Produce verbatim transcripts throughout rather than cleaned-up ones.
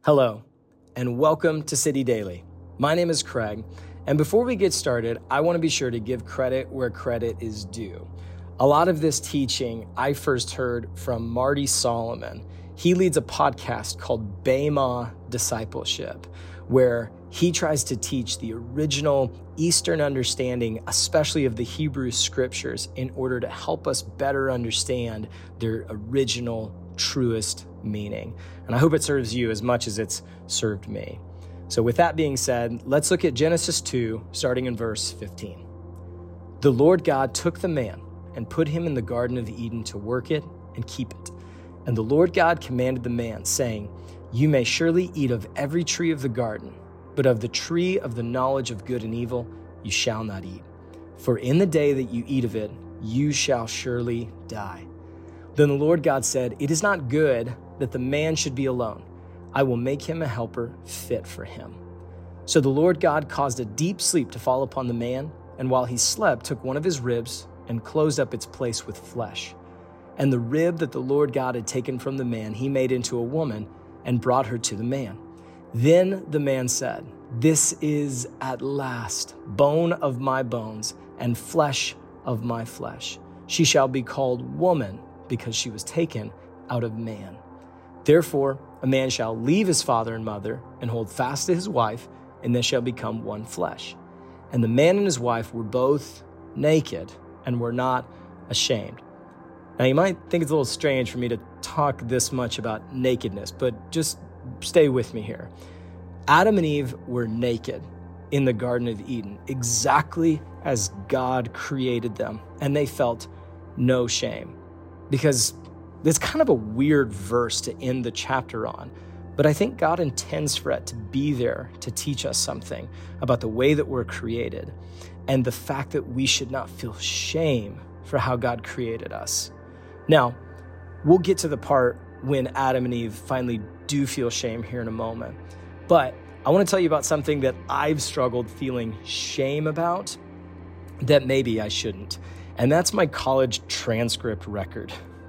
Hello, and welcome to City Daily. My name is Craig, and before we get started, I want to be sure to give credit where credit is due. A lot of this teaching I first heard from Marty Solomon. He leads a podcast called Bema Discipleship, where he tries to teach the original Eastern understanding, especially of the Hebrew scriptures, in order to help us better understand their original, truest meaning. And I hope it serves you as much as it's served me. So with that being said, let's look at Genesis two, starting in verse fifteen. The Lord God took the man and put him in the Garden of Eden to work it and keep it. And the Lord God commanded the man, saying, You may surely eat of every tree of the garden, but of the tree of the knowledge of good and evil you shall not eat. For in the day that you eat of it, you shall surely die. Then the Lord God said, It is not good that the man should be alone. I will make him a helper fit for him. So the Lord God caused a deep sleep to fall upon the man, and while he slept, took one of his ribs and closed up its place with flesh. And the rib that the Lord God had taken from the man, he made into a woman and brought her to the man. Then the man said, This is at last bone of my bones and flesh of my flesh. She shall be called woman, because she was taken out of man. Therefore, a man shall leave his father and mother and hold fast to his wife, and they shall become one flesh. And the man and his wife were both naked and were not ashamed. Now, you might think it's a little strange for me to talk this much about nakedness, but just stay with me here. Adam and Eve were naked in the Garden of Eden, exactly as God created them, and they felt no shame. Because it's kind of a weird verse to end the chapter on, but I think God intends for it to be there to teach us something about the way that we're created and the fact that we should not feel shame for how God created us. Now, we'll get to the part when Adam and Eve finally do feel shame here in a moment, but I want to tell you about something that I've struggled feeling shame about that maybe I shouldn't. And that's my college transcript record.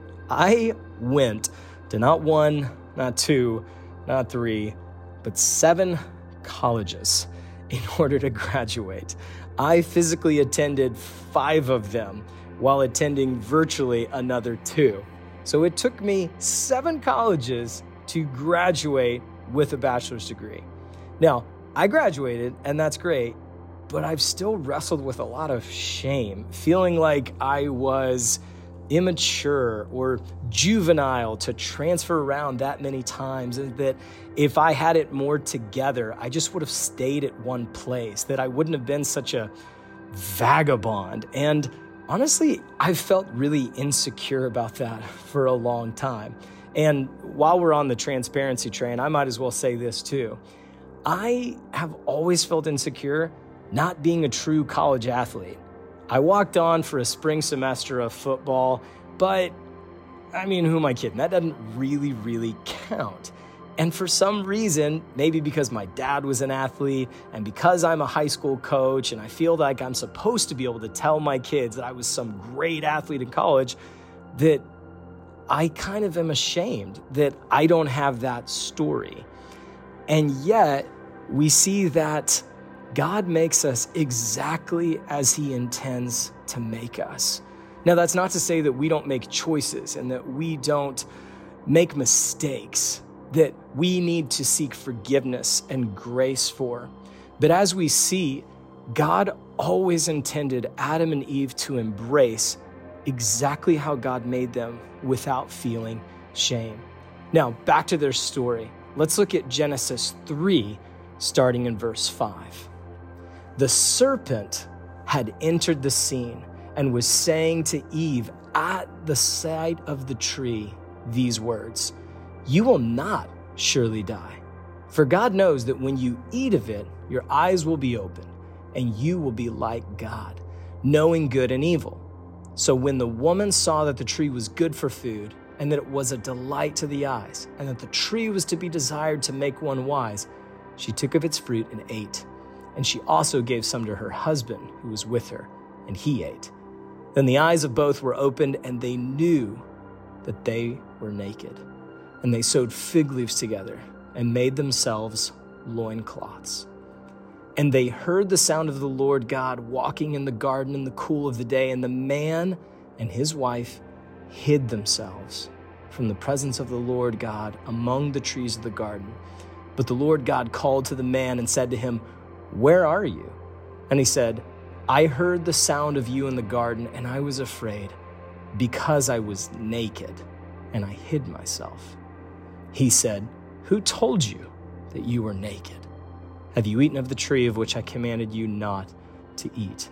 I went to not one, not two, not three, but seven colleges in order to graduate. I physically attended five of them while attending virtually another two. So it took me seven colleges to graduate with a bachelor's degree. Now, I graduated, and that's great, but I've still wrestled with a lot of shame, feeling like I was immature or juvenile to transfer around that many times, and that if I had it more together, I just would have stayed at one place, that I wouldn't have been such a vagabond. And honestly, I've felt really insecure about that for a long time. And while we're on the transparency train, I might as well say this too. I have always felt insecure not being a true college athlete. I walked on for a spring semester of football, but I mean, who am I kidding? That doesn't really, really count. And for some reason, maybe because my dad was an athlete and because I'm a high school coach and I feel like I'm supposed to be able to tell my kids that I was some great athlete in college, that I kind of am ashamed that I don't have that story. And yet we see that God makes us exactly as he intends to make us. Now, that's not to say that we don't make choices and that we don't make mistakes that we need to seek forgiveness and grace for. But as we see, God always intended Adam and Eve to embrace exactly how God made them without feeling shame. Now, back to their story. Let's look at Genesis three, starting in verse five. The serpent had entered the scene and was saying to Eve at the sight of the tree these words, You will not surely die. For God knows that when you eat of it, your eyes will be opened, and you will be like God, knowing good and evil. So when the woman saw that the tree was good for food, and that it was a delight to the eyes, and that the tree was to be desired to make one wise, she took of its fruit and ate. And she also gave some to her husband who was with her, and he ate. Then the eyes of both were opened, and they knew that they were naked. And they sewed fig leaves together and made themselves loincloths. And they heard the sound of the Lord God walking in the garden in the cool of the day, and the man and his wife hid themselves from the presence of the Lord God among the trees of the garden. But the Lord God called to the man and said to him, "Where are you?" And he said, "I heard the sound of you in the garden, and I was afraid, because I was naked, and I hid myself." He said, "Who told you that you were naked? Have you eaten of the tree of which I commanded you not to eat?"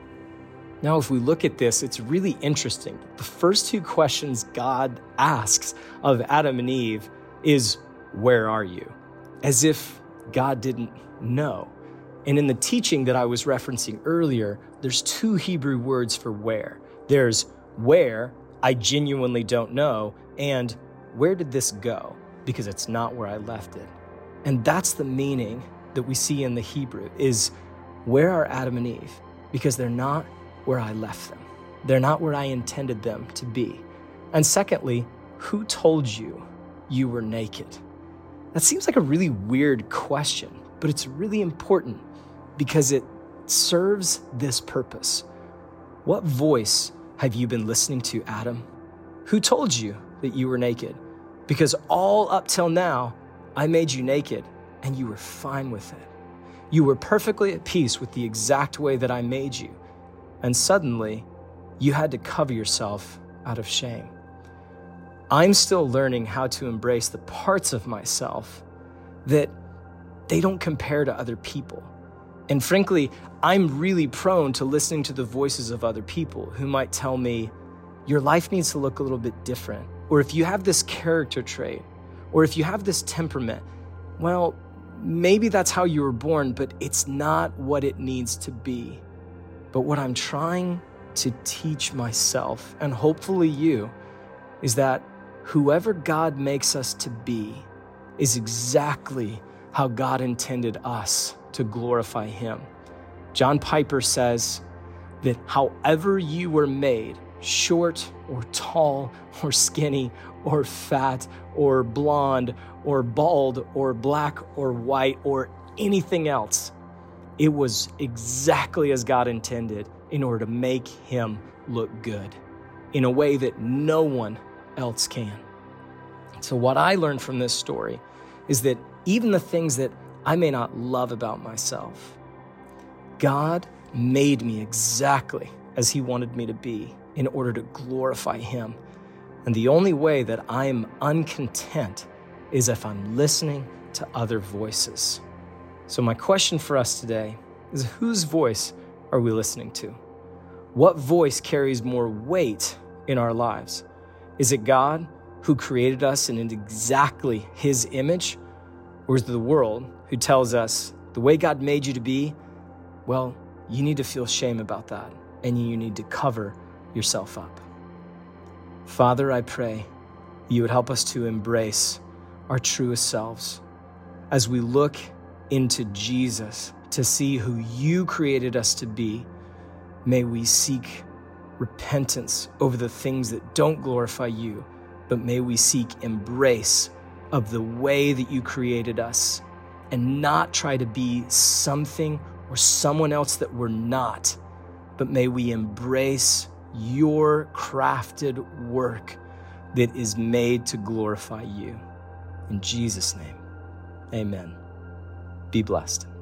Now, if we look at this, it's really interesting. The first two questions God asks of Adam and Eve is, "Where are you?" As if God didn't know. And in the teaching that I was referencing earlier, there's two Hebrew words for where. There's where, I genuinely don't know, and where did this go? Because it's not where I left it. And that's the meaning that we see in the Hebrew is, where are Adam and Eve? Because they're not where I left them. They're not where I intended them to be. And secondly, who told you you were naked? That seems like a really weird question, but it's really important because it serves this purpose. What voice have you been listening to, Adam? Who told you that you were naked? Because all up till now, I made you naked, and you were fine with it. You were perfectly at peace with the exact way that I made you. And suddenly, you had to cover yourself out of shame. I'm still learning how to embrace the parts of myself that they don't compare to other people. And frankly, I'm really prone to listening to the voices of other people who might tell me, your life needs to look a little bit different. Or if you have this character trait, or if you have this temperament, well, maybe that's how you were born, but it's not what it needs to be. But what I'm trying to teach myself, and hopefully you, is that whoever God makes us to be is exactly how God intended us to glorify him. John Piper says that however you were made, short or tall or skinny or fat or blonde or bald or black or white or anything else, it was exactly as God intended in order to make him look good in a way that no one else can. So what I learned from this story is that even the things that I may not love about myself, God made me exactly as he wanted me to be in order to glorify him. And the only way that I'm uncontent is if I'm listening to other voices. So my question for us today is, whose voice are we listening to? What voice carries more weight in our lives? Is it God, who created us in exactly his image? Or is it the world who tells us the way God made you to be, well, you need to feel shame about that and you need to cover yourself up? Father, I pray you would help us to embrace our truest selves as we look into Jesus to see who you created us to be. May we seek repentance over the things that don't glorify you, but may we seek embrace of the way that you created us and not try to be something or someone else that we're not, but may we embrace your crafted work that is made to glorify you. In Jesus' name, amen. Be blessed.